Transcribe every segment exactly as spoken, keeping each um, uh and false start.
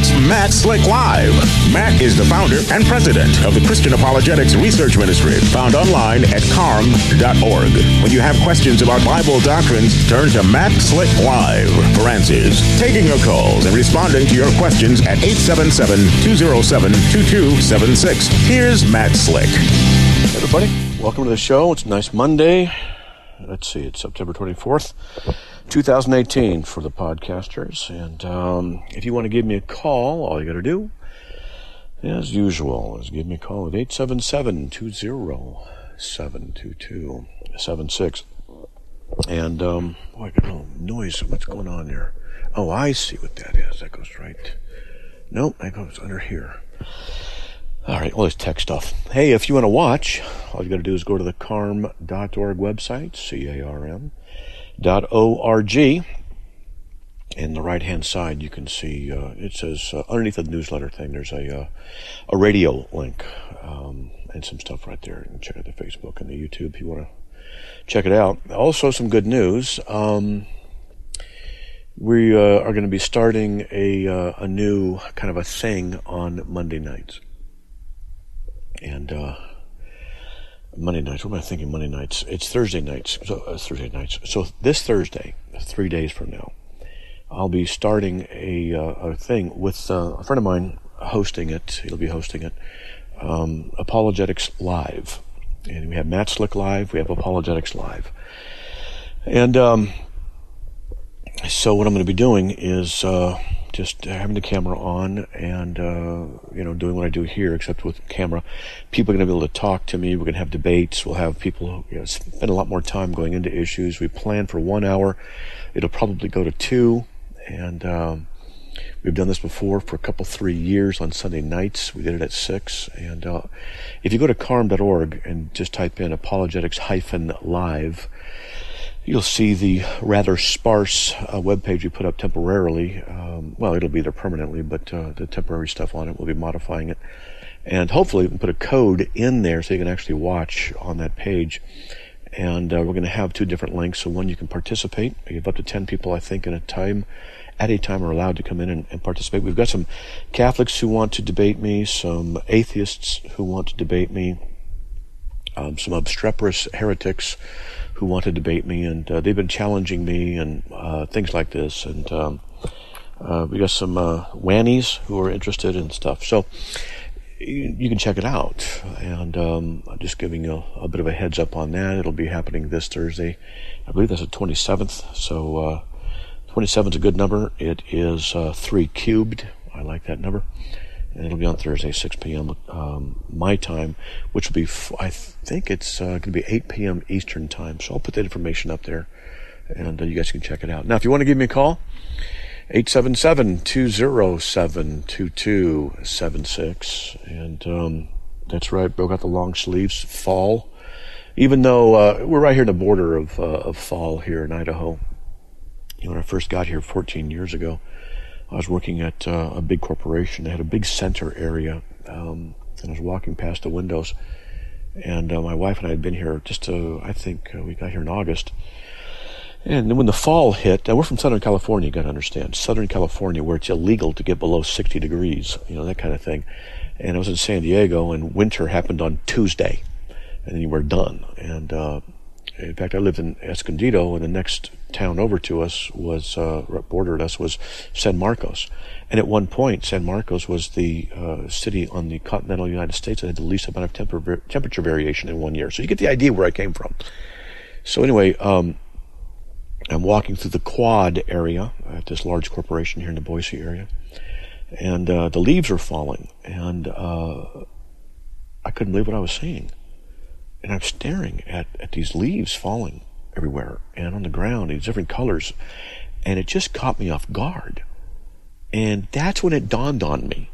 It's Matt Slick Live. Matt is the founder and president of the Christian Apologetics Research Ministry, found online at carm dot org. When you have questions about Bible doctrines, turn to Matt Slick Live for answers. Taking your calls and responding to your questions at eight seven seven, two oh seven, two two seven six. Here's Matt Slick. Hey everybody, welcome to the show. It's a nice Monday. Let's see, it's September twenty-fourth, twenty eighteen for the podcasters. And um, if you want to give me a call, all you got to do, as usual, is give me a call at eight seven seven, two oh seven, two two seven six. And, um, boy, I got a little noise. What's going on there? Oh, I see what that is. That goes right. Nope, that goes under here. All right, all this tech stuff. Hey, if you want to watch, all you got to do is go to the carm dot org website, C A R M dot O R G. In the right-hand side, you can see, uh, it says, uh, underneath the newsletter thing, there's a uh, a radio link um, and some stuff right there. You can check out the Facebook and the YouTube if you want to check it out. Also, some good news. Um, we uh, are going to be starting a uh, a new kind of a thing on Monday nights. And uh, Monday nights, what am I thinking Monday nights? It's Thursday nights, so uh, Thursday nights. So this Thursday, three days from now, I'll be starting a, uh, a thing with uh, a friend of mine hosting it. He'll be hosting it, um, Apologetics Live. And we have Matt Slick Live, we have Apologetics Live. And um, so what I'm going to be doing is uh, just having the camera on and, uh, you know, doing what I do here, except with camera. People are going to be able to talk to me. We're going to have debates. We'll have people, you know, spend a lot more time going into issues. We plan for one hour. It'll probably go to two. And um, we've done this before for a couple, three years on Sunday nights. We did it at six. And uh, if you go to carm dot org and just type in apologetics hyphen live, you'll see the rather sparse uh, webpage we put up temporarily. Um, well, it'll be there permanently, but uh, the temporary stuff on it, we'll be modifying it. And hopefully we can put a code in there so you can actually watch on that page. And uh, we're going to have two different links. So one, you can participate. We have up to ten people, I think, in a time, at a time are allowed to come in and, and participate. We've got some Catholics who want to debate me, some atheists who want to debate me, um, some obstreperous heretics who want to debate me, and uh, they've been challenging me and uh, things like this. And um, uh, we got some uh, whannies who are interested in stuff. So you, you can check it out. And um, I'm just giving you a, a bit of a heads up on that. It'll be happening this Thursday. I believe that's the twenty-seventh. So uh, twenty-seventh is a good number. It is uh, three cubed. I like that number. And it'll be on Thursday, six p.m. Um, my time, which will be, f- I think it's uh, going to be eight p.m. Eastern time. So I'll put that information up there, and uh, you guys can check it out. Now, if you want to give me a call, eight seven seven, two oh seven, two two seven six. And um, that's right, broke out the long sleeves, fall. Even though uh, we're right here in the border of, uh, of fall here in Idaho. You know, when I first got here fourteen years ago, I was working at uh, a big corporation. They had a big center area, um, and I was walking past the windows, and uh, my wife and I had been here just, uh, I think uh, we got here in August, and then when the fall hit, and we're from Southern California, you got to understand, Southern California, where it's illegal to get below sixty degrees, you know, that kind of thing, and I was in San Diego, and winter happened on Tuesday, and then we're done, and uh, in fact, I lived in Escondido, and the next town over to us was, uh, bordered us, was San Marcos. And at one point, San Marcos was the uh, city on the continental United States that had the least amount of temper- temperature variation in one year. So you get the idea where I came from. So anyway, um, I'm walking through the Quad area at this large corporation here in the Boise area. And uh, the leaves are falling. And uh, I couldn't believe what I was seeing. And I'm staring at, at these leaves falling everywhere and on the ground, these different colors. And it just caught me off guard. And that's when it dawned on me.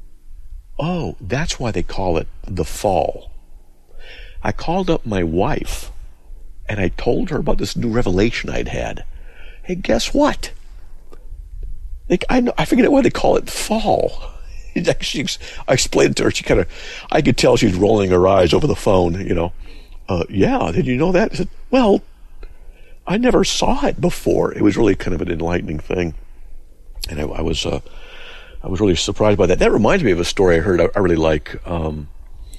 Oh, that's why they call it the fall. I called up my wife and I told her about this new revelation I'd had. Hey, guess what? Like, I know, I forget why they call it fall. She, I explained to her, she kind of, I could tell she's rolling her eyes over the phone, you know. Uh, yeah, did you know that? I said, well, I never saw it before. It was really kind of an enlightening thing. And I, I was uh, I was really surprised by that. That reminds me of a story I heard I, I really like. Um,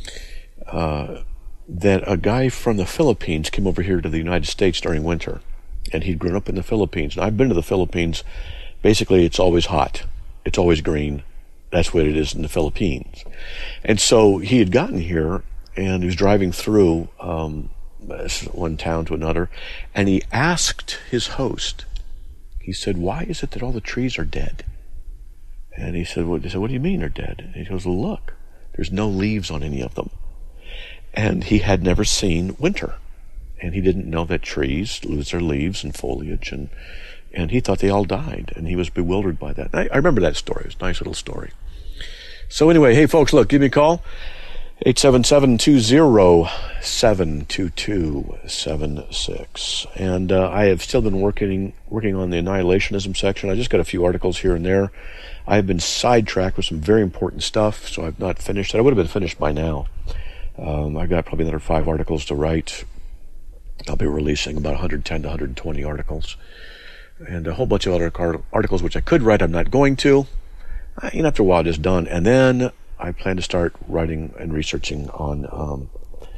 uh, that a guy from the Philippines came over here to the United States during winter, and he'd grown up in the Philippines. And I've been to the Philippines. Basically, it's always hot. It's always green. That's what it is in the Philippines. And so he had gotten here, and he was driving through um, one town to another, and he asked his host, he said, "Why is it that all the trees are dead?" And he said, well, he said, "What do you mean they're dead?" And he goes, "Look, there's no leaves on any of them." And he had never seen winter. And he didn't know that trees lose their leaves and foliage, and and he thought they all died, and he was bewildered by that. I, I remember that story. It was a nice little story. So anyway, hey folks, look, give me a call. eight seven seven, two zero, seven two two seven six. And uh, I have still been working working on the annihilationism section. I just got a few articles here and there. I have been sidetracked with some very important stuff, so I've not finished it. I would have been finished by now. Um, I've got probably another five articles to write. I'll be releasing about one hundred ten to one hundred twenty articles. And a whole bunch of other articles which I could write, I'm not going to. I, you know, after a while, just done. And then I plan to start writing and researching on, um,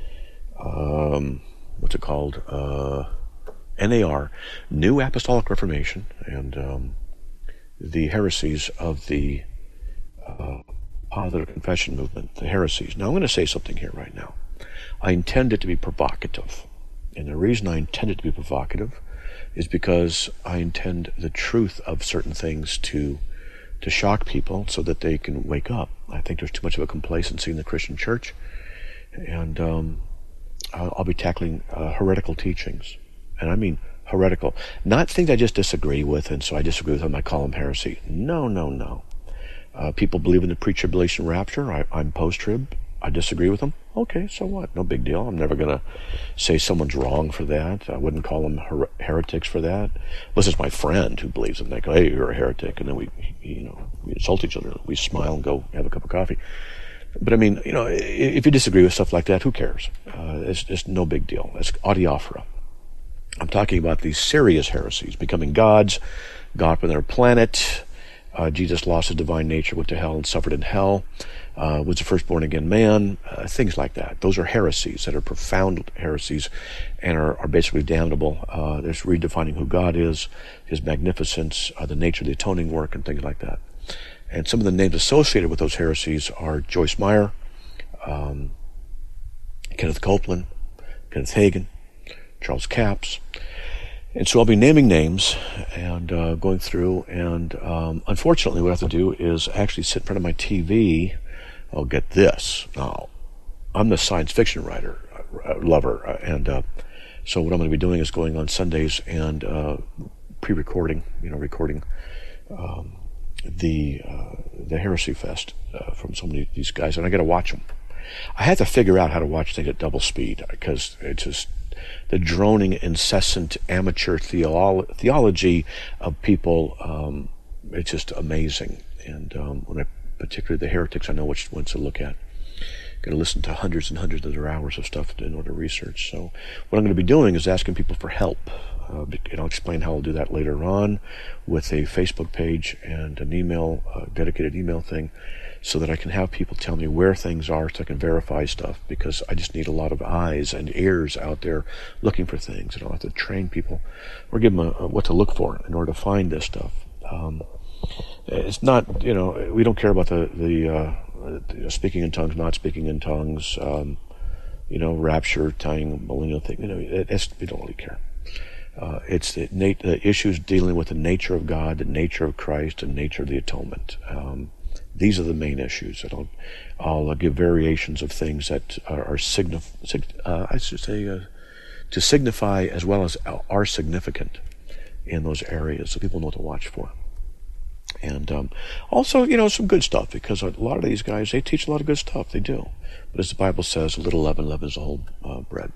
um, what's it called? Uh, N A R, New Apostolic Reformation, and um, the heresies of the uh, Positive Confession movement, the heresies. Now, I'm going to say something here right now. I intend it to be provocative. And the reason I intend it to be provocative is because I intend the truth of certain things to to shock people so that they can wake up. I think there's too much of a complacency in the Christian church. And um, I'll, I'll be tackling uh, heretical teachings. And I mean heretical. Not things I just disagree with, and so I disagree with them, I call them heresy. No, no, no. Uh, people believe in the pre-tribulation rapture. I, I'm post-trib. I disagree with them. Okay, so what? No big deal. I'm never going to say someone's wrong for that. I wouldn't call them her- heretics for that. Unless it's my friend who believes them. They go, "Hey, you're a heretic," and then we, you know, we insult each other. We smile and go have a cup of coffee. But I mean, you know, if you disagree with stuff like that, who cares? Uh, it's just no big deal. It's adiaphora. I'm talking about these serious heresies: becoming gods, God from their planet. Uh, Jesus lost his divine nature, went to hell and suffered in hell, uh, was the first born again man, uh, things like that. Those are heresies that are profound heresies and are, are basically damnable. Uh, there's redefining who God is, his magnificence, uh, the nature of the atoning work, and things like that. And some of the names associated with those heresies are Joyce Meyer, um, Kenneth Copeland, Kenneth Hagin, Charles Capps. And so I'll be naming names and uh, going through, and um, unfortunately what I have to do is actually sit in front of my T V. I'll get this. Now, I'm the science fiction writer, uh, lover, uh, and uh, so what I'm going to be doing is going on Sundays and uh, pre-recording, you know, recording um, the uh, the Heresy Fest uh, from so many of these guys, and I got to watch them. I had to figure out how to watch things at double speed because it's just the droning, incessant amateur theolo- theology of people. Um, it's just amazing. And um, when I, particularly the heretics, I know which ones to look at. Got to listen to hundreds and hundreds of their hours of stuff in order to research. So what I'm going to be doing is asking people for help. Uh, and I'll explain how I'll do that later on with a Facebook page and an email, uh, dedicated email thing, so that I can have people tell me where things are so I can verify stuff, because I just need a lot of eyes and ears out there looking for things, and I'll have to train people or give them a, a, what to look for in order to find this stuff. Um, it's not, you know, we don't care about the, the uh, speaking in tongues, not speaking in tongues, um, you know, rapture, tying millennial thing, you know, it, it's, we don't really care. Uh, it's the, nat- the issues dealing with the nature of God, the nature of Christ, and nature of the atonement. Um, These are the main issues. I'll, I'll give variations of things that are, are signif- sig- uh, I should say, uh, to signify as well as are significant in those areas, so people know what to watch for. And um, also, you know, some good stuff, because a lot of these guys, they teach a lot of good stuff. They do. But as the Bible says, a little leaven leavens the whole uh, bread.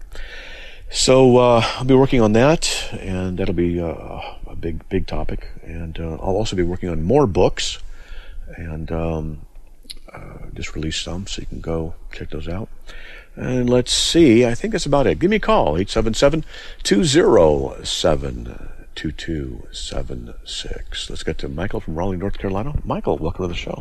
So uh, I'll be working on that, and that'll be uh, a big, big topic. And uh, I'll also be working on more books. And um, uh, just released some, so you can go check those out. And let's see, I think that's about it. Give me a call, eight seven seven, two zero seven, two two seven six. Let's get to Michael from Raleigh, North Carolina. Michael, welcome to the show.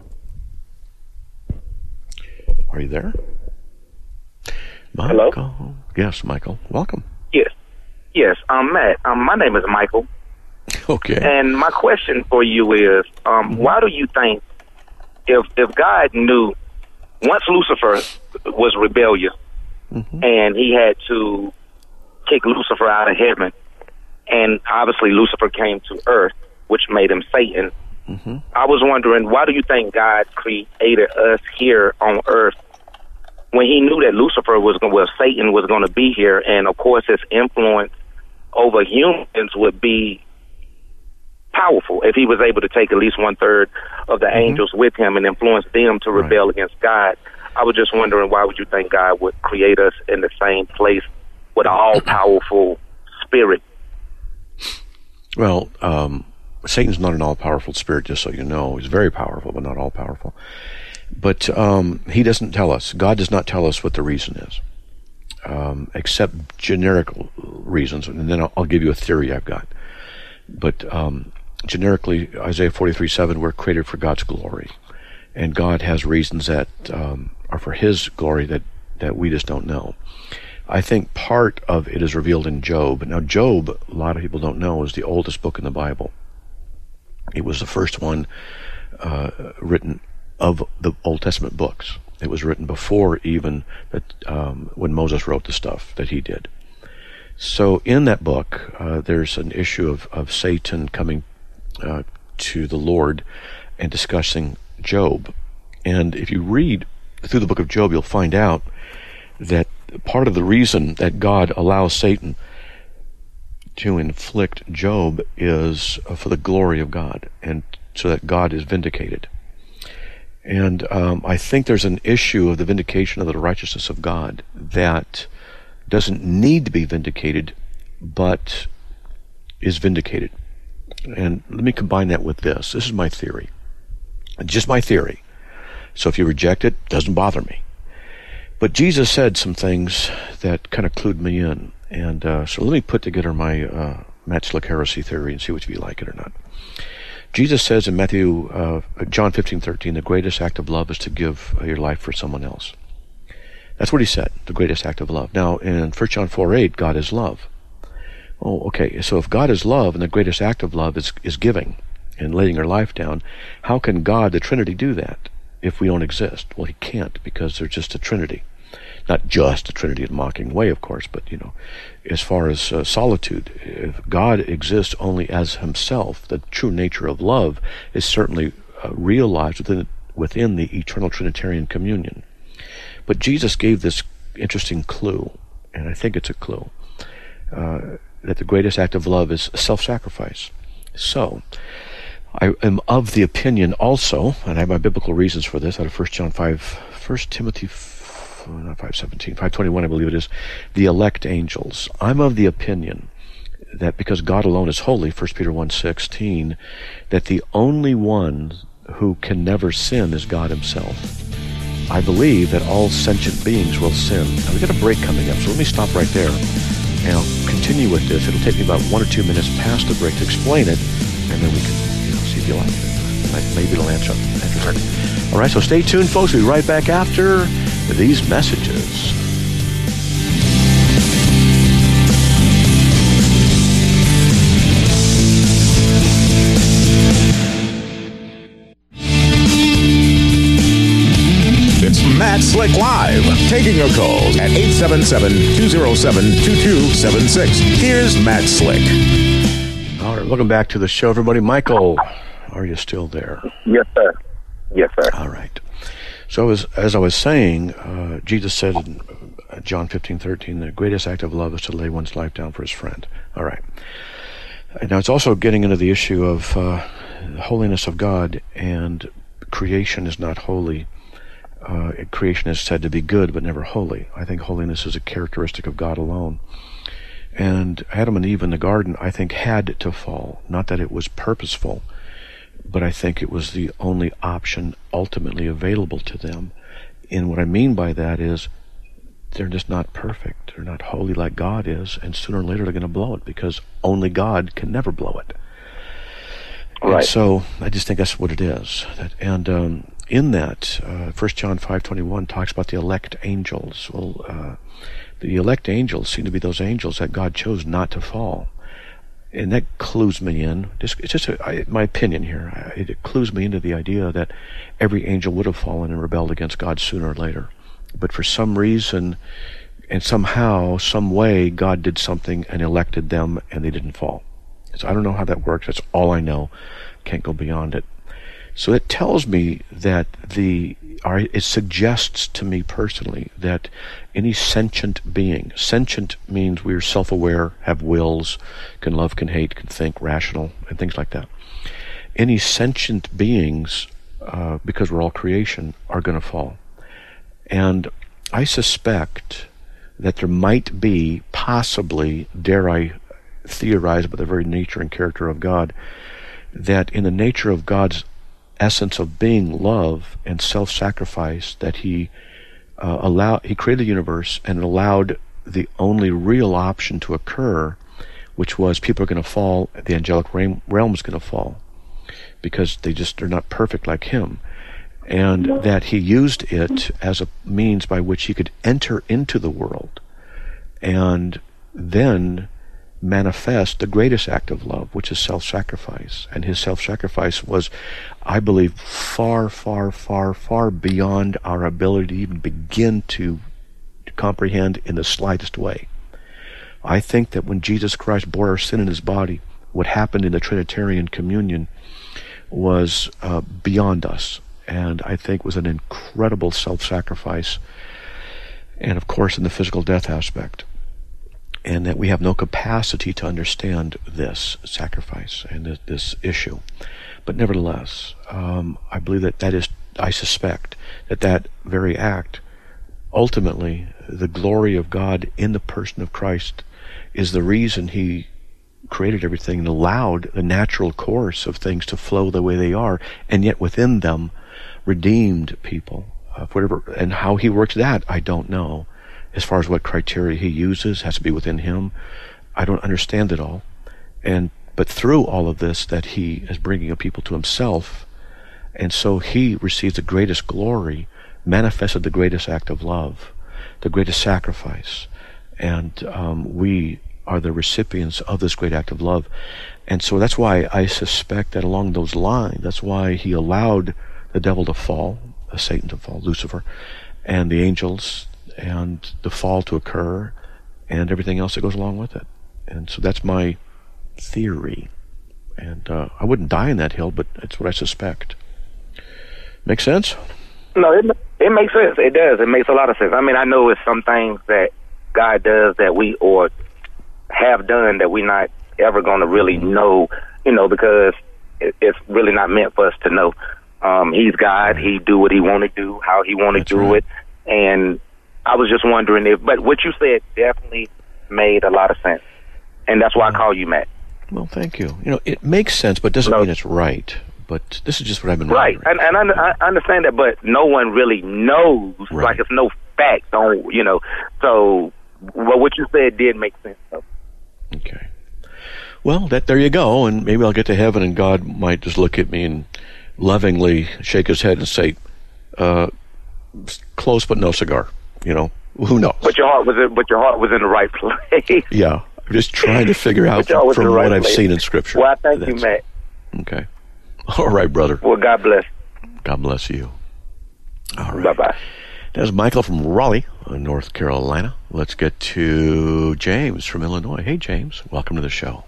Are you there? Michael. Hello? Yes, Michael. Welcome. Yes. Yes, um, Matt. Um, my name is Michael. Okay. And my question for you is, um, mm-hmm. why do you think if if God knew once Lucifer was rebellious mm-hmm. and he had to kick Lucifer out of heaven, and obviously Lucifer came to earth, which made him Satan, mm-hmm. I was wondering, why do you think God created us here on earth when he knew that Lucifer was going, well, Satan was going to be here, and of course his influence over humans would be powerful if he was able to take at least one third of the mm-hmm. angels with him and influence them to rebel right. against God. I was just wondering, why would you think God would create us in the same place with an all-powerful spirit? Well, um, Satan's not an all-powerful spirit, just so you know. He's very powerful, but not all-powerful. But um, he doesn't tell us. God does not tell us what the reason is, um, except generic reasons. And then I'll, I'll give you a theory I've got. But um, generically, Isaiah forty-three seven, we're created for God's glory. And God has reasons that um, are for his glory that, that we just don't know. I think part of it is revealed in Job. Now, Job, a lot of people don't know, is the oldest book in the Bible. It was the first one uh, written of the Old Testament books. It was written before even that um, when Moses wrote the stuff that he did. So in that book, uh, there's an issue of, of Satan coming uh, to the Lord and discussing Job. And if you read through the book of Job, you'll find out that part of the reason that God allows Satan to inflict Job is for the glory of God, and so that God is vindicated. And um, I think there's an issue of the vindication of the righteousness of God that doesn't need to be vindicated, but is vindicated. And let me combine that with this. This is my theory. Just my theory. So if you reject it, it doesn't bother me. But Jesus said some things that kind of clued me in. And uh, so let me put together my uh, Matt Slick heresy theory and see if you like it or not. Jesus says in Matthew, uh, John fifteen thirteen, the greatest act of love is to give uh, your life for someone else. That's what he said, the greatest act of love. Now, in First John four eight, God is love. Oh, okay, so if God is love and the greatest act of love is, is giving and laying your life down, how can God, the Trinity, do that if we don't exist? Well, he can't, because there's just a Trinity. Not just a Trinity in a mocking way, of course, but, you know, as far as uh, solitude, if God exists only as himself, the true nature of love is certainly uh, realized within, within the eternal Trinitarian communion. But Jesus gave this interesting clue, and I think it's a clue, uh, that the greatest act of love is self-sacrifice. So, I am of the opinion also, and I have my biblical reasons for this, out of First John five, First Timothy not five seventeen, five twenty-one, I believe it is, the elect angels. I'm of the opinion that because God alone is holy, First Peter one sixteen, that the only one who can never sin is God himself. I believe that all sentient beings will sin. Now, we've got a break coming up, so let me stop right there, and I'll continue with this. It'll take me about one or two minutes past the break to explain it, and then we can, you know, see if you like it. Maybe it'll answer it. All right, so stay tuned, folks. We'll be right back after these messages. It's Matt Slick Live, taking your calls at eight seven seven, two oh seven, two two seven six. Here's Matt Slick. All right, welcome back to the show, everybody. Michael, are you still there? Yes, sir. Yes, sir. All right. So as, as I was saying, uh, Jesus said in John fifteen thirteen, the greatest act of love is to lay one's life down for his friend. All right. And now it's also getting into the issue of uh, the holiness of God, and creation is not holy. Uh, creation is said to be good, but never holy. I think holiness is a characteristic of God alone. And Adam and Eve in the garden, I think, had to fall. Not that it was purposeful, but I think it was the only option ultimately available to them. And what I mean by that is they're just not perfect. They're not holy like God is, and sooner or later they're going to blow it, because only God can never blow it. Right. And so I just think that's what it is. That, and um, in that, uh, First John five twenty-one talks about the elect angels. Well, uh, the elect angels seem to be those angels that God chose not to fall. And that clues me in, just, it's just a, I, my opinion here, it clues me into the idea that every angel would have fallen and rebelled against God sooner or later. But for some reason, and somehow, some way, God did something and elected them, and they didn't fall. So I don't know how that works. That's all I know. Can't go beyond it. So it tells me that the, or it suggests to me personally that any sentient being, sentient means we are self-aware, have wills, can love, can hate, can think, rational, and things like that. Any sentient beings, uh, because we're all creation, are going to fall. And I suspect that there might be, possibly, dare I theorize about the very nature and character of God, that in the nature of God's essence of being love and self-sacrifice, that he uh, allowed, he created the universe and allowed the only real option to occur, which was people are going to fall, the angelic realm, realm is going to fall, because they just are not perfect like him. And that he used it as a means by which he could enter into the world and then manifest the greatest act of love, which is self-sacrifice. And his self-sacrifice was, I believe, far, far, far, far beyond our ability to even begin to, to comprehend in the slightest way. I think that when Jesus Christ bore our sin in his body, what happened in the Trinitarian communion was uh, beyond us. And I think was an incredible self-sacrifice, and of course in the physical death aspect, and that we have no capacity to understand this sacrifice and this, this issue. But nevertheless, um, I believe that that is, I suspect that that very act, ultimately, the glory of God in the person of Christ, is the reason he created everything and allowed the natural course of things to flow the way they are, and yet within them redeemed people. Uh, whatever, and how he works that, I don't know. As far as what criteria he uses, has to be within him. I don't understand it all. And but through all of this, that he is bringing a people to himself, and so he receives the greatest glory, manifested the greatest act of love, the greatest sacrifice, and um, we are the recipients of this great act of love. And so that's why I suspect that along those lines, that's why he allowed the devil to fall, uh, Satan to fall, Lucifer, and the angels, and the fall to occur, and everything else that goes along with it. And so that's my theory. And uh, I wouldn't die in that hill, but it's what I suspect. Make sense? No, it it makes sense. It does. It makes a lot of sense. I mean, I know it's some things that God does that we, or have done, that we're not ever going to really know, you know, because it, it's really not meant for us to know. Um, he's God. He do what he want to do, how he want to do right. it. And I was just wondering if, but what you said definitely made a lot of sense. And that's why I call you Matt. Well, thank you. You know, it makes sense, but doesn't no. mean it's right. But this is just what I've been right. wondering. And, and I, I understand that, but no one really knows. Right. Like, it's no fact on, you know. So, well, what you said did make sense, though. Okay. Well, that there you go, and maybe I'll get to heaven, and God might just look at me and lovingly shake his head and say, uh, "Close, but no cigar." You know, who knows? But your heart was in, but your heart was in the right place. Yeah, I'm just trying to figure out from, from right what I've place. seen in Scripture. Well, I thank That's, you, Matt. Okay. All right, brother. Well, God bless. God bless you. All right. Bye bye. There's Michael from Raleigh, North Carolina. Let's get to James from Illinois. Hey, James. Welcome to the show.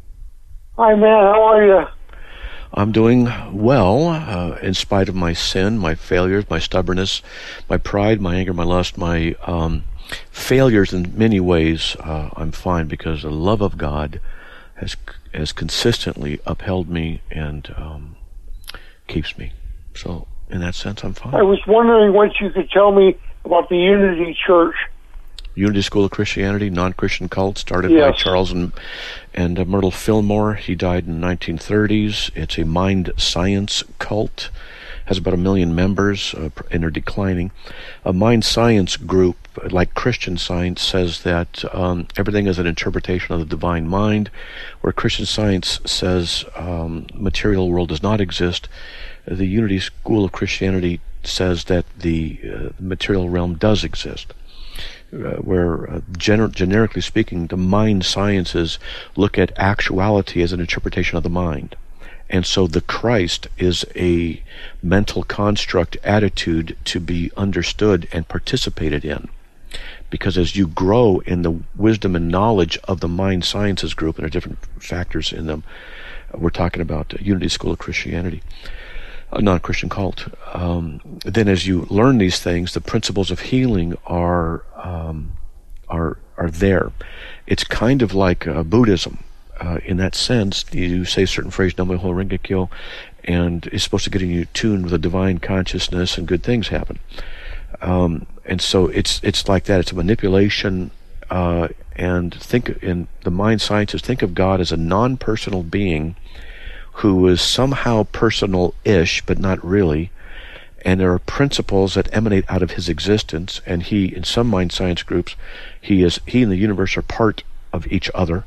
Hi, man. How are you? I'm doing well, uh, in spite of my sin, my failures, my stubbornness, my pride, my anger, my lust, my um, failures in many ways. Uh, I'm fine because the love of God has has consistently upheld me and um, keeps me. So, in that sense, I'm fine. I was wondering what you could tell me about the Unity Church. Unity School of Christianity, non-Christian cult, started yes. by Charles and, and uh, Myrtle Fillmore. He died in the nineteen thirties. It's a mind science cult. Has about a million members, uh, and they're declining. A mind science group like Christian Science says that um, everything is an interpretation of the divine mind, where Christian Science says um, material world does not exist. The Unity School of Christianity says that the uh, material realm does exist. Uh, where, uh, gener- generically speaking, the mind sciences look at actuality as an interpretation of the mind. And so the Christ is a mental construct attitude to be understood and participated in. Because as you grow in the wisdom and knowledge of the mind sciences group, and there are different factors in them, we're talking about uh, Unity School of Christianity, a non-Christian cult, um, then as you learn these things, the principles of healing are um, are are there. It's kind of like uh, Buddhism. Uh, in that sense, you say a certain phrase, Namo Ho Renge Kyo, and it's supposed to get you tuned with a divine consciousness, and good things happen. Um, and so it's it's like that. It's a manipulation, uh, and think in the mind sciences, think of God as a non-personal being who is somehow personal-ish, but not really, and there are principles that emanate out of his existence, and he, in some mind science groups, he is he and the universe are part of each other,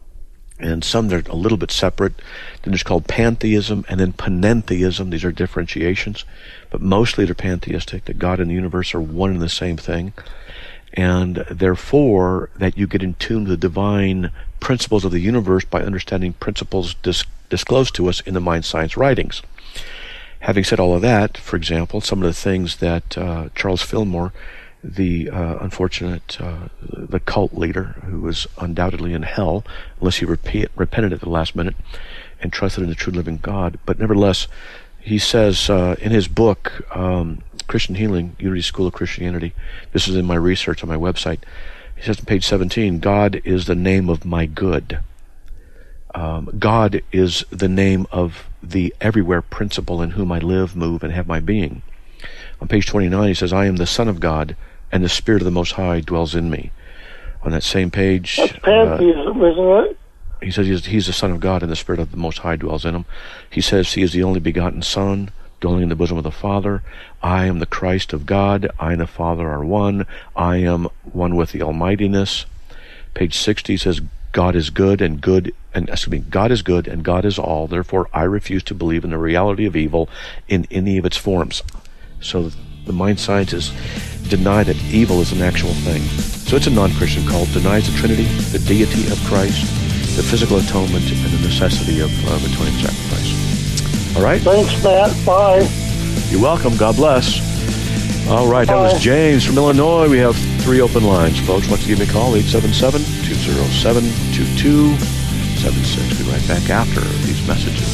and some they're a little bit separate. Then there's called pantheism, and then panentheism. These are differentiations, but mostly they're pantheistic, that God and the universe are one and the same thing, and therefore that you get in tune with the divine principles of the universe by understanding principles dis- disclosed to us in the mind science writings. Having said all of that, for example, some of the things that uh, Charles Fillmore, the uh, unfortunate uh, the cult leader who was undoubtedly in hell unless he repeat, repented at the last minute and trusted in the true living God, but nevertheless he says uh, in his book um, Christian Healing, Unity School of Christianity, this is in my research on my website, he says on page seventeen, God is the name of my good. Um, God is the name of the everywhere principle in whom I live, move, and have my being. On page twenty-nine, he says, I am the Son of God, and the Spirit of the Most High dwells in me. On that same page... That's pantheism, uh, isn't it? He says he's, he's the Son of God, and the Spirit of the Most High dwells in him. He says he is the only begotten Son, dwelling in the bosom of the Father. I am the Christ of God. I and the Father are one. I am one with the Almightiness. Page sixty says, God is good, and good, and excuse me, God is good, and God is all. Therefore, I refuse to believe in the reality of evil in any of its forms. So the mind sciences deny that evil is an actual thing. So it's a non-Christian cult, denies the Trinity, the deity of Christ, the physical atonement, and the necessity of uh, atoning sacrifice. All right? Thanks, Matt. Bye. You're welcome. God bless. All right, that was James from Illinois. We have three open lines, folks. Want to give me a call, eight seven seven, two zero seven, two two seven six. We'll be right back after these messages.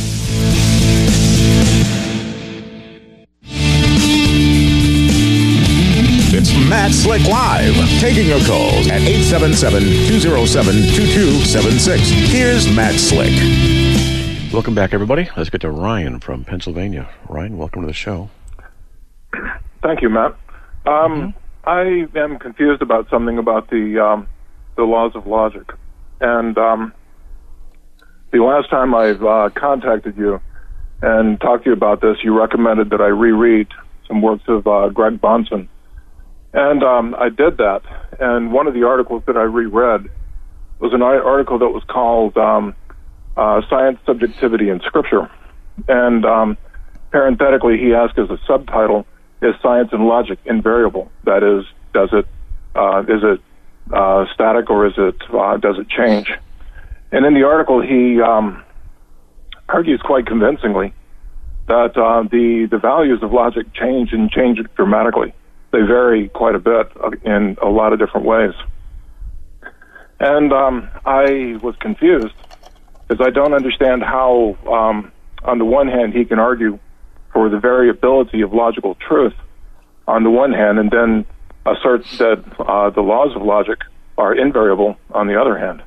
It's Matt Slick Live, taking your calls at eight seven seven, two zero seven, two two seven six. Here's Matt Slick. Welcome back, everybody. Let's get to Ryan from Pennsylvania. Ryan, welcome to the show. Thank you, Matt. Um, mm-hmm. I am confused about something about the um, the laws of logic. And um, the last time I've uh, contacted you and talked to you about this, you recommended that I reread some works of uh, Greg Bahnsen. And um, I did that. And one of the articles that I reread was an article that was called um, uh, Science, Subjectivity, and Scripture. And um, parenthetically, he asked as a subtitle, is science and logic invariable? That is, does it, uh, is it uh, static, or is it, uh, does it change? And in the article, he um, argues quite convincingly that uh, the, the values of logic change and change dramatically. They vary quite a bit in a lot of different ways. And um, I was confused, because I don't understand how, um, on the one hand, he can argue for the variability of logical truth on the one hand, and then assert that uh, the laws of logic are invariable on the other hand.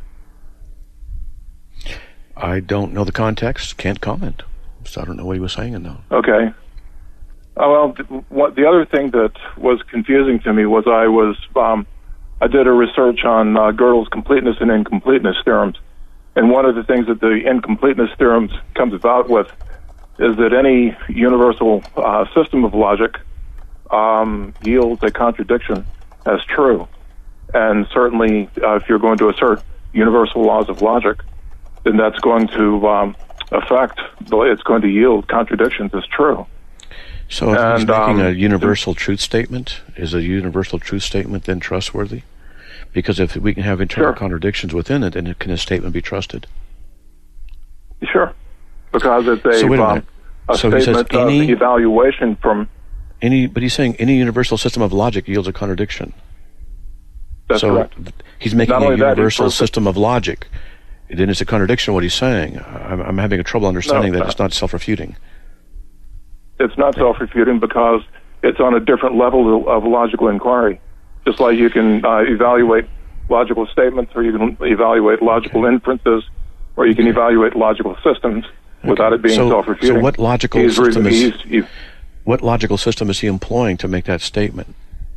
I don't know the context, can't comment. So I don't know what he was saying in that. Okay. Uh, well, th- what, the other thing that was confusing to me was I was um, I did a research on uh, Gödel's completeness and incompleteness theorems, and one of the things that the incompleteness theorems comes about with is that any universal uh, system of logic um, yields a contradiction as true. And certainly, uh, if you're going to assert universal laws of logic, then that's going to um, affect, it's going to yield contradictions as true. So if and, he's making um, a universal truth statement, is a universal truth statement then trustworthy? Because if we can have internal Sure. contradictions within it, then can a statement be trusted? Sure, because it's a, So wait a um, minute. a So he says statement any- of evaluation from... Any, but he's saying any universal system of logic yields a contradiction. That's so correct. he's making Not a only that, he universal proves it- system of logic. Then it's a contradiction what he's saying. I'm, I'm having a trouble understanding No, that no. it's not self-refuting. It's not self-refuting because it's on a different level of logical inquiry. Just like you can uh, evaluate logical statements, or you can evaluate logical inferences, or you can evaluate logical systems without it being So- self-refuting. so what logical He's re- system is- he's- he's- What logical system is he employing to make that statement?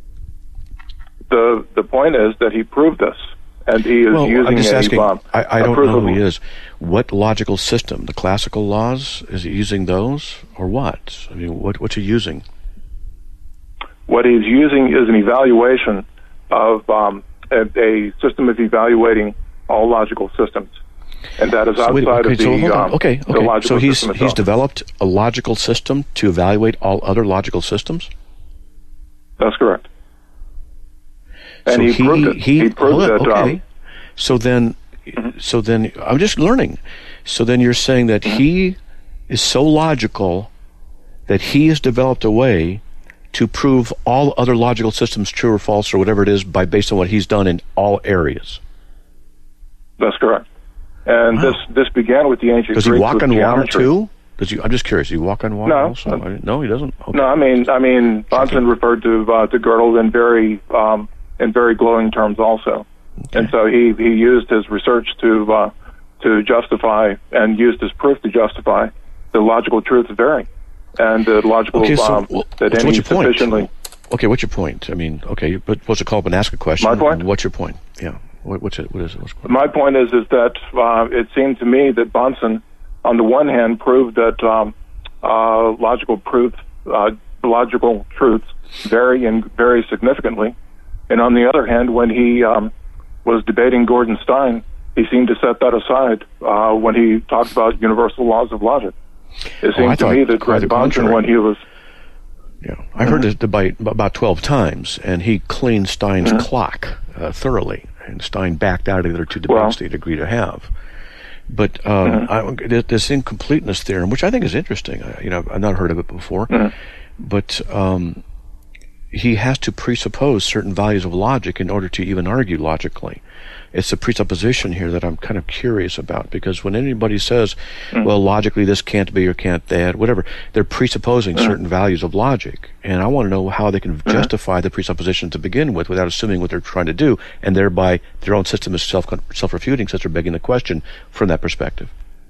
the the point is that he proved this, and he is Well, using I'm just a, asking. um, I, I a don't proof know of- who he is. What logical system? The classical laws? Is he using those, or what? I mean, what what's he using? What he's using is an evaluation of um, a, a system of evaluating all logical systems, and that is So outside wait, okay, of the, so hold on. um, Okay, the okay. logical So he's system he's itself. developed a logical system to evaluate all other logical systems. That's correct. And so he, proved it. He, proved hold on, that. okay. Um, so then, so then I'm just learning. So then you're saying that he is so logical that he has developed a way to prove all other logical systems true or false or whatever it is by based on what he's done in all areas. that's correct. And Wow. this this began with the ancient Does he Greeks walk with on water geometry. too? Does he? I'm just curious. Does he walk on water No. also? I didn't- no, he doesn't. Okay. No, I mean, I mean, Bunsen referred to uh, to Gödel in very um, in very glowing terms also, and so he, he used his research to uh, to justify and used his proof to justify the logical truth vary, and the logical Okay, so, um, well, that so any what's your point? sufficiently. Okay, what's your point? I mean, okay, you're supposed to call up and ask a question. My point? What's your point? Yeah. What, what's it? What is it? What's going on? My point is is that uh, it seemed to me that Bunsen, on the one hand, proved that um, uh, logical proof, uh, logical truths vary and vary significantly, and on the other hand, when he um, was debating Gordon Stein, he seemed to set that aside uh, when he talked about universal laws of logic. It Oh, I seemed to thought me that quite the Bunsen, contrary. when he was Yeah, I heard this debate about twelve times, and he cleaned Stein's clock uh, thoroughly, and Stein backed out of the other two debates Well- they'd agreed to have. But um, I, there's this incompleteness theorem, which I think is interesting. I, you know, I've not heard of it before, but um, he has to presuppose certain values of logic in order to even argue logically. It's the presupposition here that I'm kind of curious about, because when anybody says, well, logically this can't be or can't that, whatever, they're presupposing certain values of logic. And I want to know how they can justify the presupposition to begin with without assuming what they're trying to do, and thereby their own system is self, self-refuting, since they're begging the question from that perspective.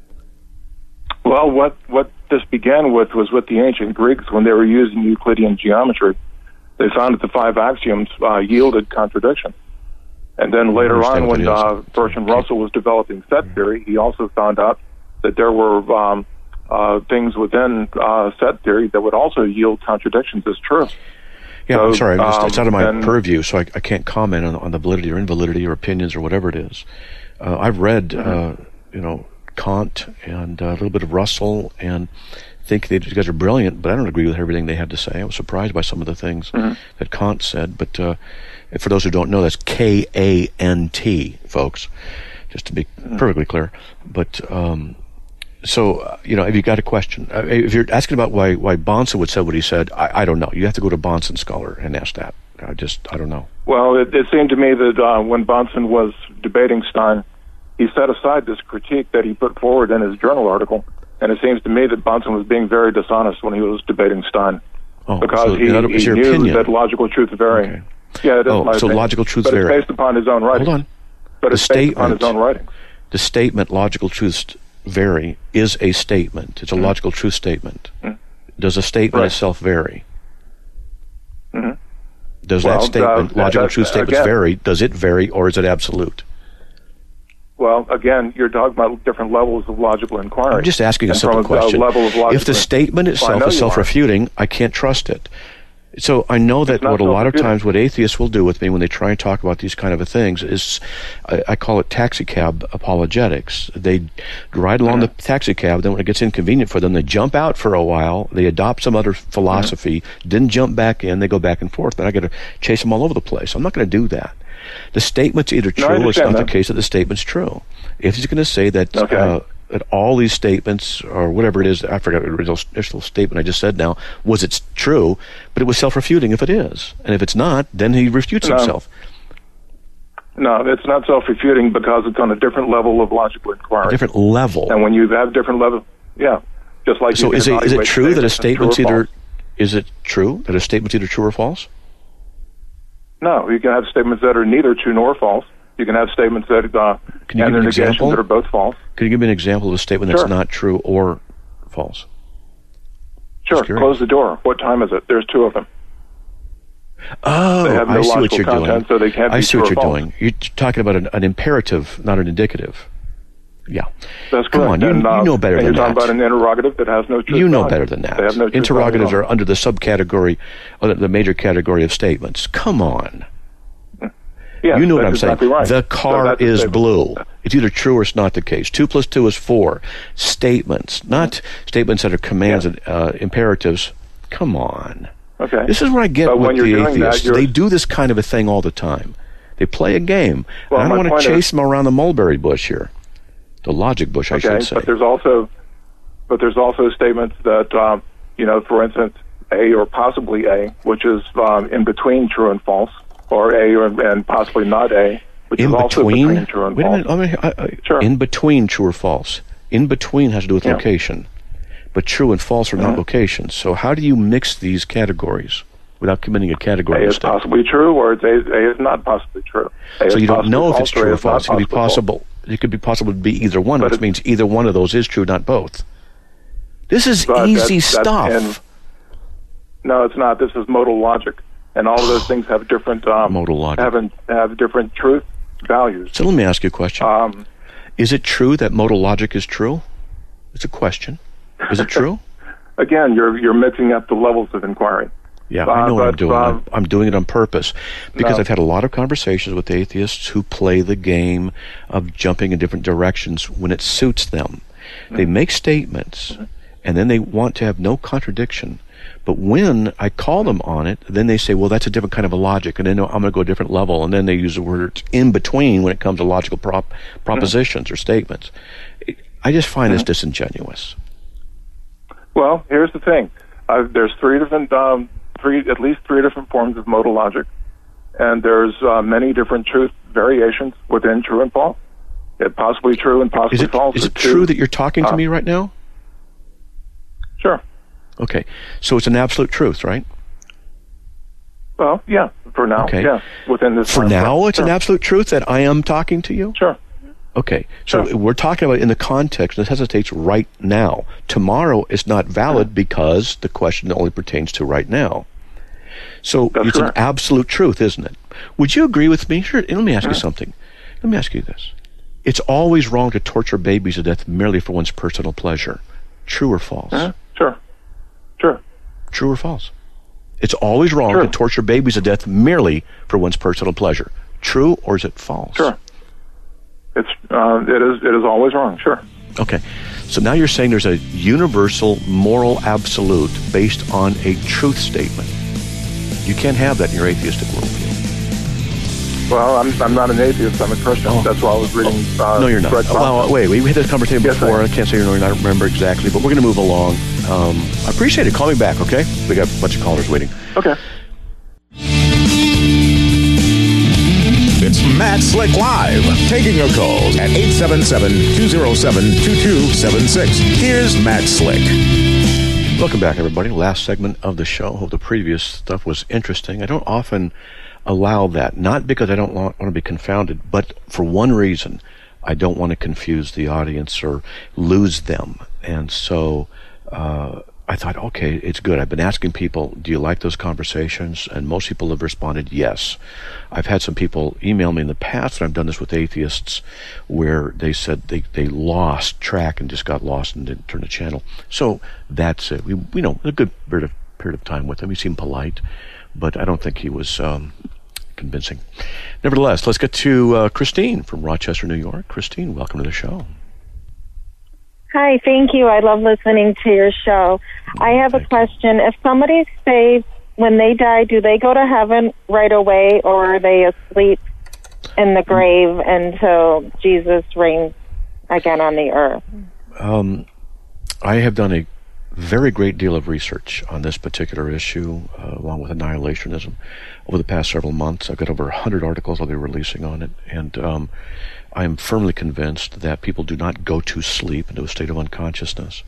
Well, what, what this began with was with the ancient Greeks when they were using Euclidean geometry. They found that the five axioms uh, yielded contradiction. And then later understand on, what when that is. uh, Bertrand Russell was developing set theory, he also found out that there were um, uh, things within uh, set theory that would also yield contradictions as true. Yeah, So, I'm sorry. I'm just, um, it's out of my and- purview, so I, I can't comment on, on the validity or invalidity or opinions or whatever it is. Uh, I've read, uh, you know, Kant and uh, a little bit of Russell, and think that these guys are brilliant, but I don't agree with everything they had to say. I was surprised by some of the things that Kant said, but uh, for those who don't know, that's K A N T, folks, just to be perfectly clear. But um, so, uh, you know, if you got a question, uh, if you're asking about why why Bonson would say what he said, I, I don't know. You have to go to Bonson Scholar and ask that. I just, I don't know. Well, it, it seemed to me that uh, when Bunsen was debating Stein, he set aside this critique that he put forward in his journal article, and it seems to me that Bunsen was being very dishonest when he was debating Stein, Oh, because so he, in other- he it's your knew opinion. that logical truths vary. Okay. Yeah, it is Oh, my so opinion. logical truths but vary. it's based upon his own writings. Hold on. But The it's based upon his statement- own writings. The statement "logical truths vary" is a statement. It's a logical truth statement. Does a statement Right. itself vary? Mm-hmm. Does Well, that statement, uh, logical that- truth statements again- vary? Does it vary, or is it absolute? Well, again, you're talking about different levels of logical inquiry. I'm just asking a And simple from question. level of logical If the statement Well, I itself know is you are. self-refuting, I can't trust it. So I know that what a lot of self-refuting. times what atheists will do with me when they try and talk about these kind of things is, I, I call it taxicab apologetics. They ride along Mm-hmm. the taxicab, then when it gets inconvenient for them, they jump out for a while, they adopt some other philosophy, mm-hmm. then jump back in, they go back and forth, and I got to chase them all over the place. I'm not going to do that. The statement's either No, I true or it's not understand the that. case that the statement's true. If he's going to say that Okay. uh, that all these statements, or whatever it is, I forgot the original, original statement I just said now, was it's true, but it was self-refuting if it is. And if it's not, then he refutes No. himself. No, it's not self-refuting because it's on a different level of logical inquiry. A different level. And when you have different level, yeah, just like So you can is it, is it evaluate true that a statement's statements as true or either, false. is it true that a statement's either true or false? No, you can have statements that are neither true nor false. You can have statements that uh, Can you and give their an example? negations that are both false. Could you give me an example of a statement Sure. that's not true or false? Sure, curious. close the door. What time is it? There's two of them. Oh, They have no I see what logical you're content, doing. so they can't I be see true what or you're false. doing. You're talking about an, an imperative, not an indicative. Yeah. That's correct. Come on, you, and, uh, you know better and than you're talking that. about an interrogative that has no truth. You know behind better it. than that. They have no truth Interrogatives behind are under the subcategory, uh, the major category of statements. Come on. it. Yes, You know what that's I'm exactly saying. Right. The So car that's a is statement. blue. It's either true or it's not the case. Two plus two is four. Statements, not statements that are commands Yeah. and uh, imperatives. Come on. Okay. This is what I get But with when you're the doing that, atheists. you're- They do this kind of a thing all the time. They play a game. Well, and I my don't want point to is- chase them around the mulberry bush here. The logic bush, I Okay, should say. but there's also, but there's also statements that, um, you know, for instance, A or possibly A, which is um, in between true and false, or A or, and possibly not A, which in is also between? between true and Wait a false. minute. I mean, I, I, Sure. In between true or false. In between has to do with Yeah. location. But true and false are not Mhm. locations. So how do you mix these categories without committing a category A is mistake? possibly true, or it's A, A is not possibly true. A So is you don't possibly know if false, it's or A true or is not false. It could be possibly false. possible. It could be possible to be either one, But which it- means either one of those is true, not both. This is But easy that's- that's stuff. in- no, it's not. This is modal logic, and all of those things have different um, Modal logic. Have, an- have different truth values. So let me ask you a question. Um, Is it true that modal logic is true? It's a question. Is it true? again, you're you're mixing up the levels of inquiry. Yeah, Uh, I know what I'm but, doing. uh, I'm, I'm doing it on purpose because No. I've had a lot of conversations with atheists who play the game of jumping in different directions when it suits them. They make statements and then they want to have no contradiction. But when I call them on it, then they say, well, that's a different kind of a logic, and then I'm going to go a different level, and then they use the word in between when it comes to logical prop- propositions or statements. I just find this disingenuous. Well, here's the thing. Uh, there's three different, um, three at least three different forms of modal logic, and there's uh, many different truth variations within true and false. It possibly true and possibly Is it, false. is are it two- true that you're talking to uh, me right now? Sure. Okay, so it's an absolute truth, right? Well, yeah. For now, Okay. yeah. Within this. For time now, frame. it's sure. an absolute truth that I am talking to you? Sure. Okay, so Sure. we're talking about it in the context that hesitates right now. Tomorrow is not valid because the question only pertains to right now. So That's it's correct. an absolute truth, isn't it? Would you agree with me? Sure. Let me ask you something. Let me ask you this. It's always wrong to torture babies to death merely for one's personal pleasure. True or false? Uh, Sure. Sure. True or false? It's always wrong True. to torture babies to death merely for one's personal pleasure. True or is it false? Sure. It's uh, it is it is always wrong. Sure. Okay. So now you're saying there's a universal moral absolute based on a truth statement. You can't have that in your atheistic worldview. Well, I'm I'm not an atheist. I'm a Christian. Oh. That's why I was reading. Uh, No, you're not. Fred Oh, well, Kropotkin. wait, we had this conversation Yes, before. I I am. can't say you're not remember exactly, but we're going to move along. Um, I appreciate it. Call me back, okay? We got a bunch of callers waiting. Okay. It's Matt Slick Live, taking your calls at eight seven seven, two oh seven, two two seven six. Here's Matt Slick. Welcome back, everybody. Last segment of the show. Hope the previous stuff was interesting. I don't often allow that, not because I don't want, want to be confounded, but for one reason. I don't want to confuse the audience or lose them. And so uh, I thought, okay, it's good. I've been asking people, do you like those conversations? And most people have responded, yes. I've had some people email me in the past, and I've done this with atheists, where they said they, they lost track and just got lost and didn't turn the channel. So that's it. We, we know a good bit of period of time with him. He seemed polite, but I don't think he was um, convincing. Nevertheless, let's get to uh, Christine from Rochester, New York. Christine, welcome to the show. Hi, thank you. I love listening to your show. I have a question. If somebody's saved, when they die, do they go to heaven right away, or are they asleep in the grave until Jesus reigns again on the earth? Um, I have done a very great deal of research on this particular issue, uh, along with annihilationism, over the past several months. I've got over one hundred articles I'll be releasing on it, and um, I am firmly convinced that people do not go to sleep into a state of unconsciousness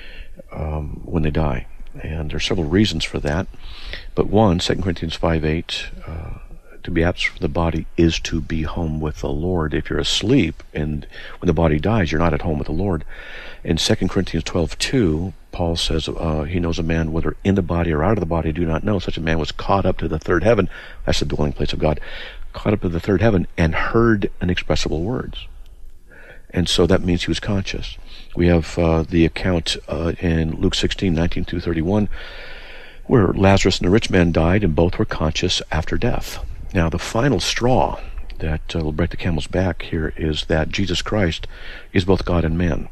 um, when they die. And there are several reasons for that. But one, Second Corinthians five eight, uh, to be absent from the body is to be home with the Lord. If you're asleep and when the body dies, you're not at home with the Lord. In Second Corinthians twelve two, Paul says uh, he knows a man whether in the body or out of the body, do not know. Such a man was caught up to the third heaven. That's the dwelling place of God. Caught up to the third heaven and heard inexpressible words. And so that means he was conscious. We have uh, the account uh, in Luke sixteen nineteen through thirty-one, where Lazarus and the rich man died, and both were conscious after death. Now, the final straw that uh, will break the camel's back here is that Jesus Christ is both God and man.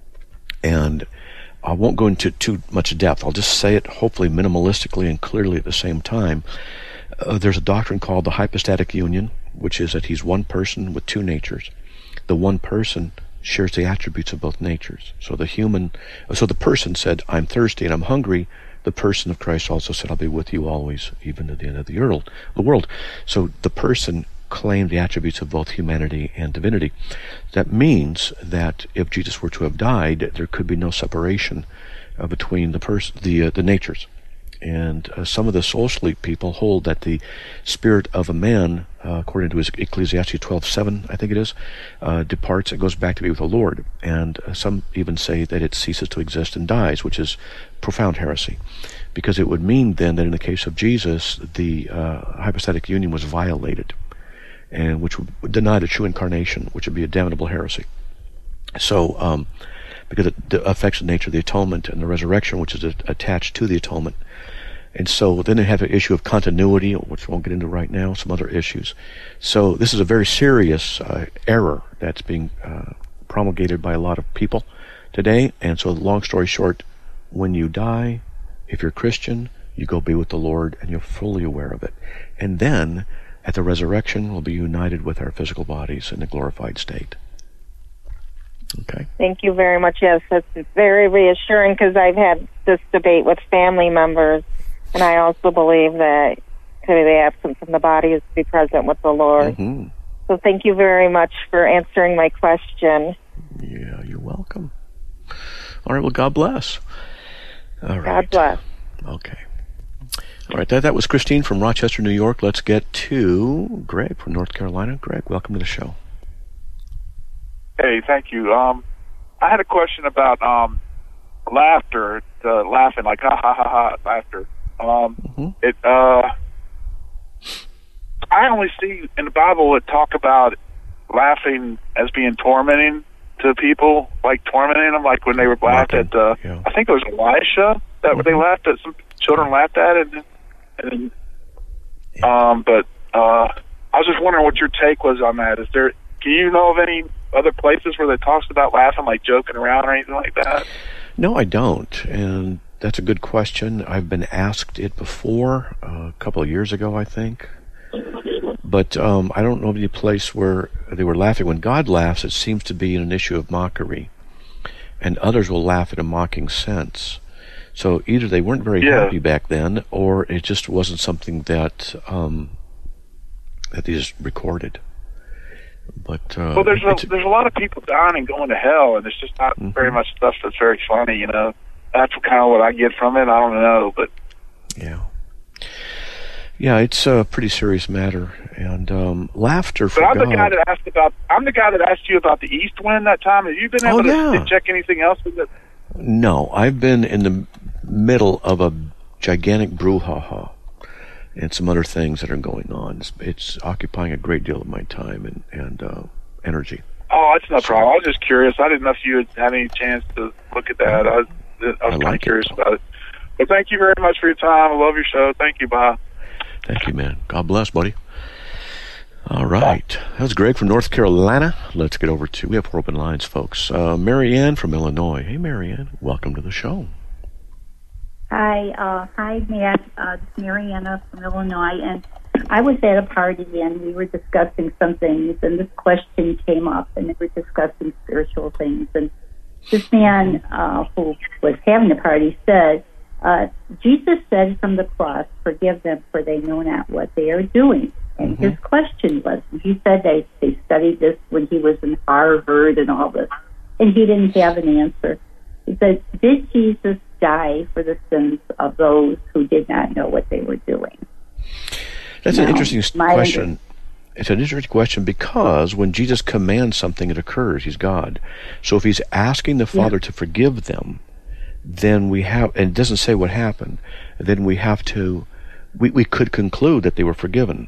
And I won't go into too much depth. I'll just say it, hopefully minimalistically and clearly at the same time. Uh, there's a doctrine called the hypostatic union, which is that he's one person with two natures. The one person shares the attributes of both natures. So the human, so the person said, I'm thirsty and I'm hungry. The person of Christ also said, I'll be with you always, even to the end of the world. The world. So the person claimed the attributes of both humanity and divinity. That means that if Jesus were to have died, there could be no separation uh, between the person, the uh, the natures. And uh, some of the soul sleep people hold that the spirit of a man, uh, according to his Ecclesiastes twelve seven, I think it is, uh, departs and goes back to be with the Lord. And uh, some even say that it ceases to exist and dies, which is profound heresy. Because it would mean then that in the case of Jesus, the uh, hypostatic union was violated, and which would deny the true incarnation, which would be a damnable heresy. So, um, because it affects the nature of the atonement and the resurrection, which is attached to the atonement. And so then they have an issue of continuity, which we won't get into right now, some other issues. So this is a very serious uh, error that's being uh, promulgated by a lot of people today. And so long story short, when you die, if you're Christian, you go be with the Lord and you're fully aware of it. And then at the resurrection, we'll be united with our physical bodies in a glorified state. Okay. Thank you very much. Yes, that's very reassuring, because I've had this debate with family members, and I also believe that to be the absent from the body is to be present with the Lord. Mm-hmm. So thank you very much for answering my question. Yeah, you're welcome. All right, well, God bless. All right. God bless. Okay. All right, that, that was Christine from Rochester, New York. Let's get to Greg from North Carolina. Greg, welcome to the show. Hey, thank you. Um, I had a question about um, laughter, uh, laughing, like ha ha ha ha, laughter. Um, mm-hmm. It. Uh, I only see in the Bible it talk about laughing as being tormenting to people, like tormenting them, like when they were laughed at. Uh, yeah. I think it was Elisha that mm-hmm. they laughed at. Some children laughed at it, and, and yeah. um, but uh, I was just wondering what your take was on that. Is there? Do you know of any other places where they talks about laughing, like joking around or anything like that? No, I don't, and that's a good question. I've been asked it before, uh, a couple of years ago, I think. But um, I don't know of any place where they were laughing. When God laughs, it seems to be in an issue of mockery, and others will laugh in a mocking sense. So either they weren't very yeah. happy back then, or it just wasn't something that um, that they just recorded. But uh, well, there's a, there's a lot of people dying and going to hell, and there's just not mm-hmm. very much stuff that's very funny. You know, that's kind of what I get from it. I don't know, but yeah, yeah, it's a pretty serious matter, and um, laughter. For but I'm God. the guy that asked about. I'm the guy that asked you about the east wind that time. Have you been able oh, to, yeah. to check anything else with it? No, I've been in the middle of a gigantic brouhaha and some other things that are going on. It's, it's occupying a great deal of my time and, and uh, energy. Oh, that's no so, problem. I was just curious. I didn't know if you had had any chance to look at that. I was, I was kind of like curious it. about it. But thank you very much for your time. I love your show. Thank you. Bye. Thank you, man. God bless, buddy. All right. That was Greg from North Carolina. Let's get over to, we have four open lines, folks. Uh, Mary Ann from Illinois. Hey, Mary Ann. Welcome to the show. Hi. Uh, hi, Matt. Uh, this is Mariana from Illinois. And I was at a party, and we were discussing some things, and this question came up, and we were discussing spiritual things. And this man uh, who was having the party said, uh, Jesus said from the cross, forgive them, for they know not what they are doing. And mm-hmm. his question was, he said they, they studied this when he was in Harvard and all this, and he didn't have an answer. He said, did Jesus die for the sins of those who did not know what they were doing? That's now, an interesting question. Under- it's an interesting question because when Jesus commands something, it occurs. He's God. So if he's asking the Father yeah. to forgive them, then we have, and it doesn't say what happened, then we have to, we, we could conclude that they were forgiven.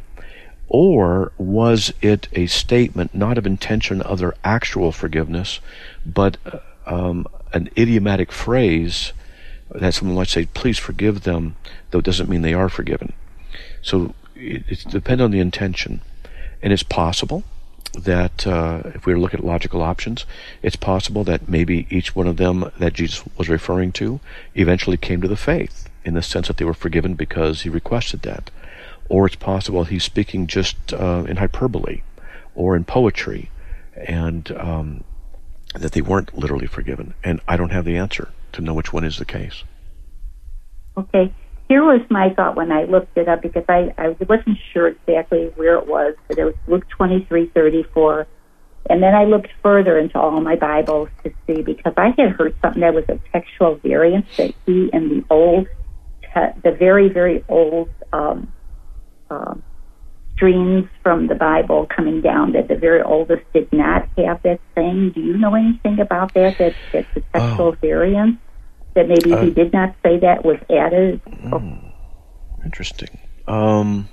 Or was it a statement not of intention of their actual forgiveness, but um, an idiomatic phrase that someone might say, please forgive them, though it doesn't mean they are forgiven. So it, it depends on the intention. And it's possible that, uh, if we look at logical options, it's possible that maybe each one of them that Jesus was referring to eventually came to the faith, in the sense that they were forgiven because he requested that. Or it's possible he's speaking just uh, in hyperbole or in poetry, and um, that they weren't literally forgiven. And I don't have the answer to know which one is the case. Okay. Here was my thought when I looked it up, because I, I wasn't sure exactly where it was, but it was Luke twenty-three thirty-four. And then I looked further into all my Bibles to see, because I had heard something that was a textual variance, that he in the old, the very, very old um, uh, streams from the Bible coming down, that the very oldest did not have that saying. Do you know anything about that, that that's a textual oh. variance? That maybe uh, he did not say that was added? Mm, interesting. Um,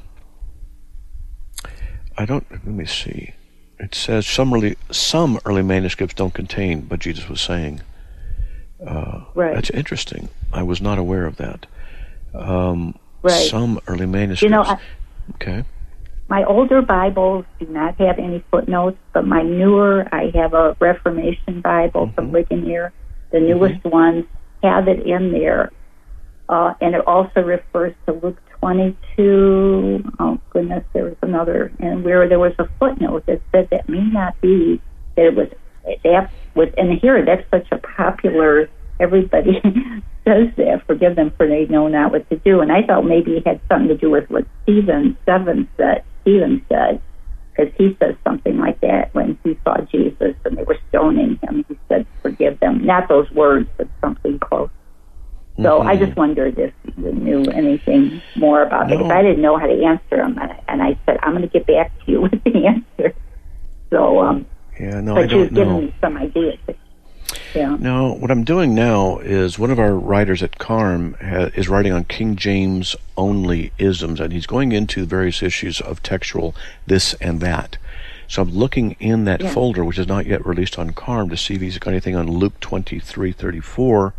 I don't, let me see. It says some early, some early manuscripts don't contain what Jesus was saying. Uh, right. That's interesting. I was not aware of that. Um, right. Some early manuscripts. You know, I, okay. My older Bibles do not have any footnotes, but my newer, I have a Reformation Bible mm-hmm. from Ligonier. The newest mm-hmm. ones have it in there. Uh, and it also refers to Luke twenty-two. Oh, goodness, there was another, and where there was a footnote that said that may not be, that it was, that was, and here, that's such a popular, everybody says that, forgive them for they know not what to do. And I thought maybe it had something to do with what Stephen Seven said, Stephen said, because he says something like that when he saw Jesus and they were stoning him. He said, forgive them. Not those words, but something close. So mm-hmm. I just wondered if you knew anything more about no. it, because I didn't know how to answer them. And I, and I said, I'm going to get back to you with the answer. So, um, yeah, no, but I don't you've given know. me some ideas. Yeah. No, what I'm doing now is one of our writers at Carm ha- is writing on King James only isms, and he's going into various issues of textual this and that. So I'm looking in that yeah. folder, which is not yet released on Carm, to see if he's got anything on Luke twenty-three thirty-four,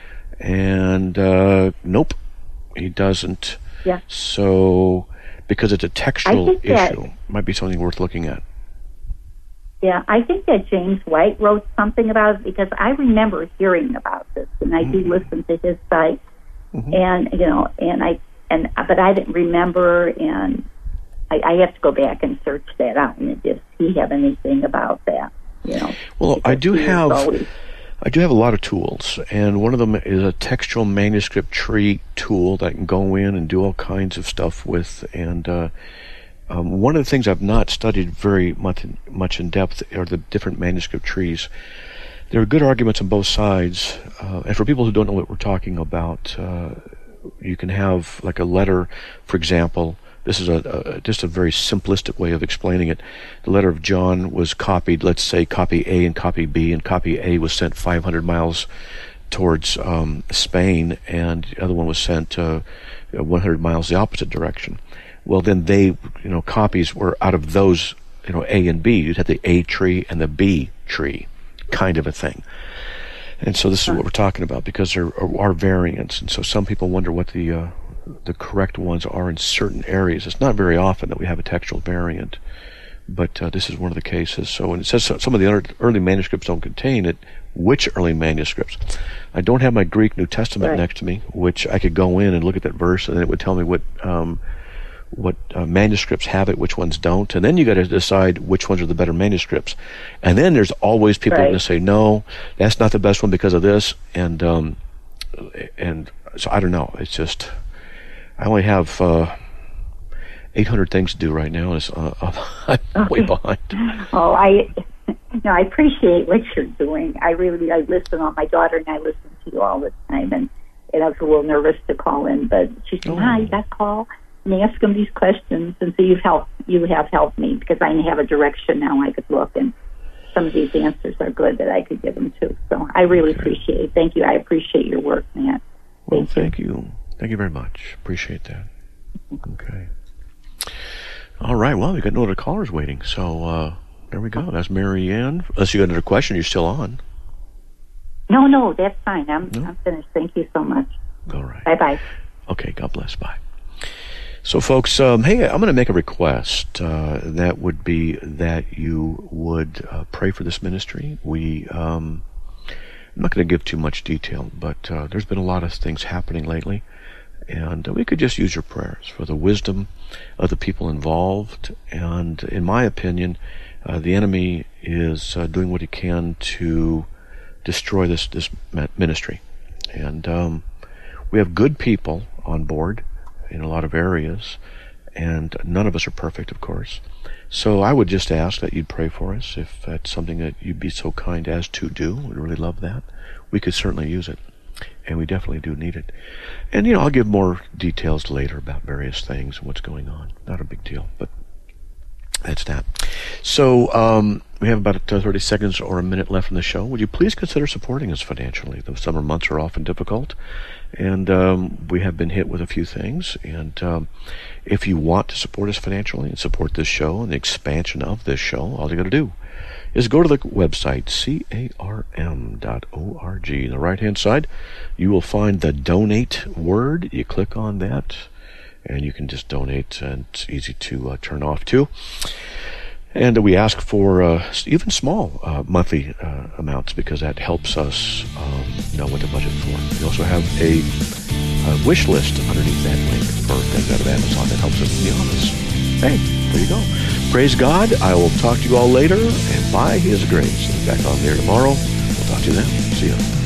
and uh, nope, he doesn't. Yeah. So because it's a textual issue, that, might be something worth looking at. Yeah, I think that James White wrote something about it, because I remember hearing about this, and I mm-hmm. do listen to his site, mm-hmm. and you know, and I and but I didn't remember, and I, I have to go back and search that out. And does he have anything about that? You know. Well, I do have. Always, I do have a lot of tools, and one of them is a textual manuscript tree tool that I can go in and do all kinds of stuff with, and. Uh, Um, one of the things I've not studied very much, much in depth are the different manuscript trees. There are good arguments on both sides, uh, and for people who don't know what we're talking about, uh, you can have like a letter, for example. This is a, a just a very simplistic way of explaining it. The letter of John was copied, let's say copy A and copy B, and copy A was sent five hundred miles towards um, Spain, and the other one was sent uh, one hundred miles the opposite direction. Well, then they, you know, copies were out of those, you know, A and B. You'd have the A tree and the B tree, kind of a thing. And so this is what we're talking about, because there are, are variants, and so some people wonder what the uh, the correct ones are in certain areas. It's not very often that we have a textual variant, but uh, this is one of the cases. So when it says some of the early manuscripts don't contain it, which early manuscripts? I don't have my Greek New Testament right. next to me, which I could go in and look at that verse, and it would tell me what um, what uh, manuscripts have it, which ones don't, and then you got to decide which ones are the better manuscripts. And then there's always people right. going to say, no, that's not the best one because of this, and um, and so I don't know. It's just I only have uh, eight hundred things to do right now, and it's, uh, I'm okay. way behind. Oh, I no, I appreciate what you're doing. I really I listen on my daughter and I listen to you all the time, and, and I was a little nervous to call in, but she said, oh. "Hi, you got to call and ask them these questions," and so you've helped. You have helped me because I have a direction now. I could look, and some of these answers are good that I could give them to. So I really okay. appreciate it. Thank you. I appreciate your work, Matt. Well, thank, thank you. you. Thank you very much. Appreciate that. Okay. All right. Well, we got no other callers waiting, so uh, there we go. That's Mary Ann. Unless you got another question, you're still on. No, no, that's fine. I'm no? I'm finished. Thank you so much. All right. Bye bye. Okay. God bless. Bye. So, folks, um, hey, I'm going to make a request. Uh, that would be that you would uh, pray for this ministry. We, um, I'm not going to give too much detail, but uh, there's been a lot of things happening lately, and uh, we could just use your prayers for the wisdom of the people involved. And in my opinion, uh, the enemy is uh, doing what he can to destroy this this ministry. And um, we have good people on board in a lot of areas, and none of us are perfect, of course. So I would just ask that you'd pray for us if that's something that you'd be so kind as to do. We'd really love that. We could certainly use it, and we definitely do need it. And, you know, I'll give more details later about various things and what's going on. Not a big deal, but that's that. So um, we have about thirty seconds or a minute left in the show. Would you please consider supporting us financially? The summer months are often difficult, and um, we have been hit with a few things. And um, if you want to support us financially and support this show and the expansion of this show, all you got to do is go to the website, carm dot org. On the right-hand side, you will find the donate word. You click on that, and you can just donate, and it's easy to uh, turn off too. And uh, we ask for uh, even small uh, monthly uh, amounts, because that helps us um, know what to budget for. We also have a, a wish list underneath that link for things out of Amazon that helps us in the office. Hey, there you go. Praise God. I will talk to you all later, and by His grace, I'll be back on there tomorrow. We'll talk to you then. See you.